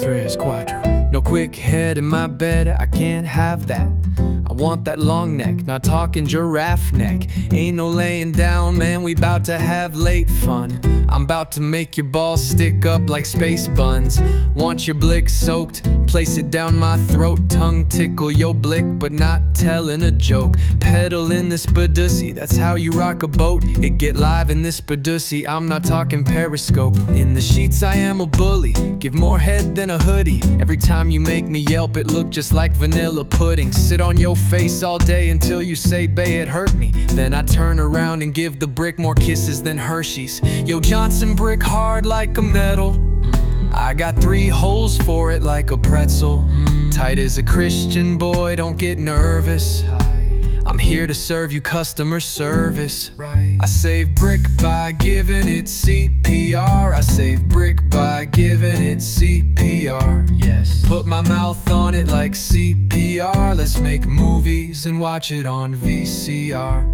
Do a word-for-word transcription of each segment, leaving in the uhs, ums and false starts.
tres, cuatro. No quick head in my bed, I can't have that. I want that long neck, not talking giraffe neck. Ain't no laying down, man, we bout to have late fun. I'm about to make your balls stick up like space buns. Want your blick soaked, place it down my throat. Tongue tickle your blick, but not telling a joke. Pedal in this badussy, that's how you rock a boat. It get live in this badussy, I'm not talking periscope. In the sheets I am a bully, give more head than a hoodie. Every time you make me yelp, it look just like vanilla pudding. Sit on your face all day until you say, bae, it hurt me. Then I turn around and give the brick more kisses than Hershey's. Yo, Johnson brick hard like a metal. I got three holes for it like a pretzel. Tight as a Christian boy, don't get nervous. I'm here to serve you customer service. I save brick by giving it C P R. I save brick by giving it C P R. Yes. Put my mouth on it like C P R. Let's make movies and watch it on V C R.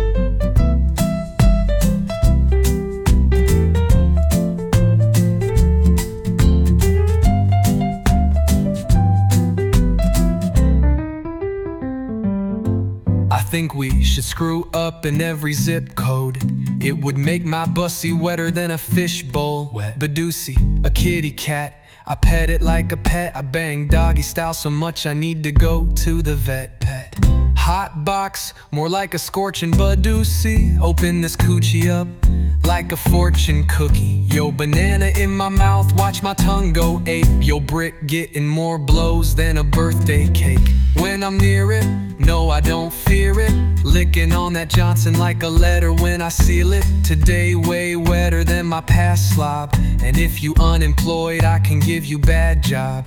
I think we should screw up in every zip code. It would make my bussy wetter than a fishbowl. Wet. Badussy, a kitty cat. I pet it like a pet. I bang doggy style so much I need to go to the vet. Pet. Hot box, more like a scorching badussy. Open this coochie up like a fortune cookie. Yo, banana in my mouth, watch my tongue go ape. Yo, brick getting more blows than a birthday cake. When I'm near it, no, I don't fear it. Licking on that Johnson like a letter when I seal it. Today way wetter than my past slob. And if you unemployed, I can give you bad job.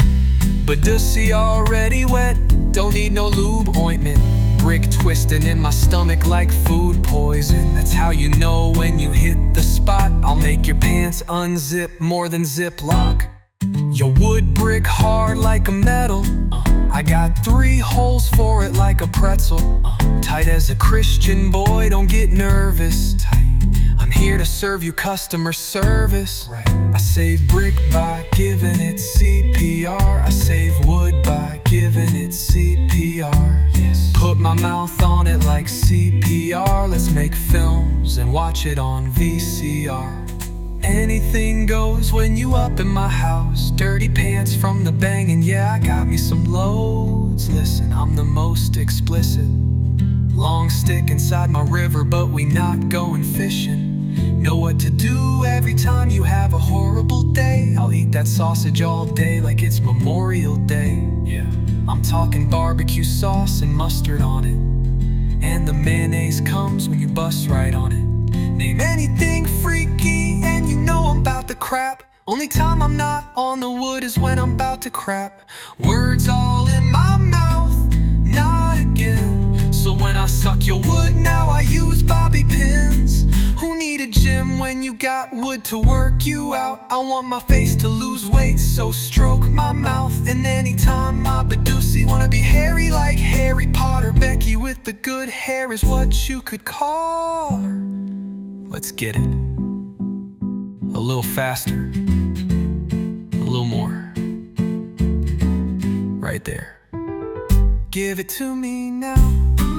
Badussy already wet, don't need no lube ointment. Brick twisting in my stomach like food poison. That's how you know when you hit the spot. I'll make your pants unzip more than Ziploc. Your wood brick hard like a metal. uh, I got three holes for it like a pretzel. uh, Tight as a Christian boy, don't get nervous. Tight. I'm here to serve you customer service. Right. I save brick by giving it C P R. I save wood by giving it C P R. Yes. Put my mouth on it like C P R. Let's make films and watch it on V C R. Anything goes when you up in my house. Dirty pants from the banging, yeah, I got me some loads. Listen, I'm the most explicit. Long stick inside my river, but we not going fishing. Know what to do every time you have a horrible day. I'll eat that sausage all day like it's Memorial Day. Yeah, I'm talking barbecue sauce and mustard on it. And the mayonnaise comes when you bust right on it. Name anything freaky and you know I'm about to crap. Only time I'm not on the wood is when I'm about to crap. Words all in my mouth, not again. So when I suck your wood now I use bobby pins. Who need a gym when you got wood to work you out? I want my face to lose weight, so stroke my mouth. And anytime my badussy wanna be hairy like Harry Potter, Becky with the good hair is what you could call her. Let's get it. A little faster. A little more. Right there. Give it to me now.